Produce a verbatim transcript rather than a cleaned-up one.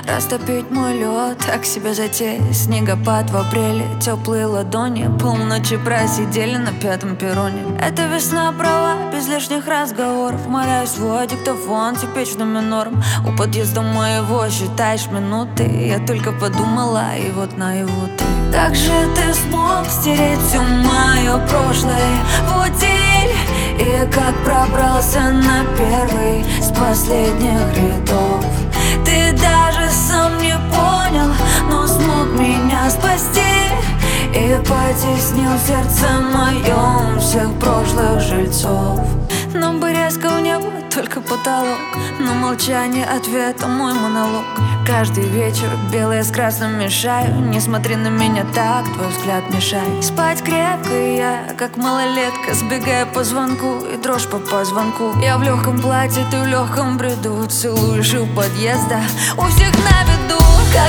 растопить мой лед, так себе затея. Снегопад в апреле, теплые ладони, полночи просидели на пятом перроне. Это весна права, без лишних разговоров. Моляю свой диктофон типичным минором. У подъезда моего считаешь минуты. Я только подумала, и вот наяву ты. Как же ты смог стереть все мое прошлое в утиль? И как пробрался на первый с последних рядов? Ты даже сам не понял, но смог меня спасти и потеснил в сердце моем всех прошлых жильцов. Нам бы резко в небо, только потолок, но молчание ответа мой монолог. Каждый вечер белое с красным мешаю. Не смотри на меня так, твой взгляд мешает. Спать крепко я, как малолетка, сбегая по звонку и дрожь по позвонку. Я в легком платье, ты в легком бреду, целуешь у подъезда, у всех на виду.